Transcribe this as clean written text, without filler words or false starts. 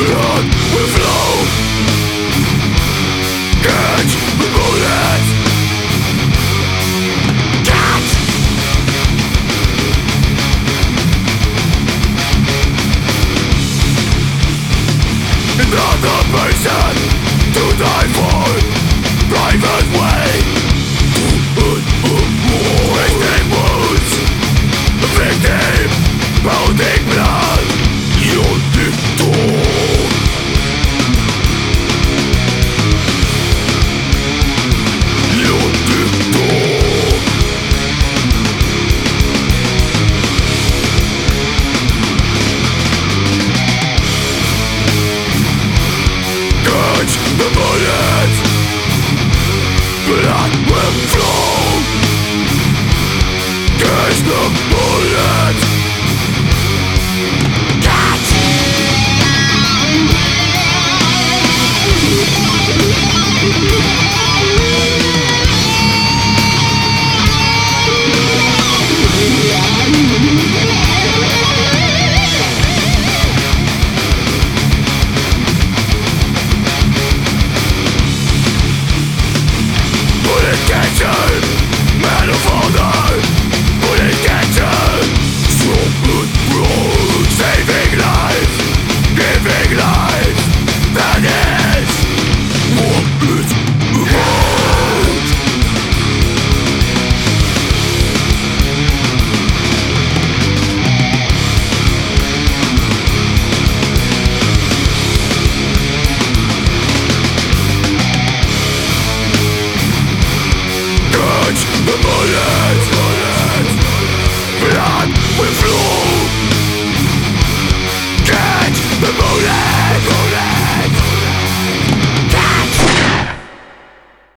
Blood will flow. Catch the bullets. Catch. Another person to die for. Private way. Wasting wounds. A victim. Pounding blood. You're the door. You're the door. Catch the bullets. Blood will flow. Catch the bullets. Catch. Bullet catcher, man of honor. Bullet catcher, strong blood road, saving life, giving life. That is what it's about. Catch the bullets.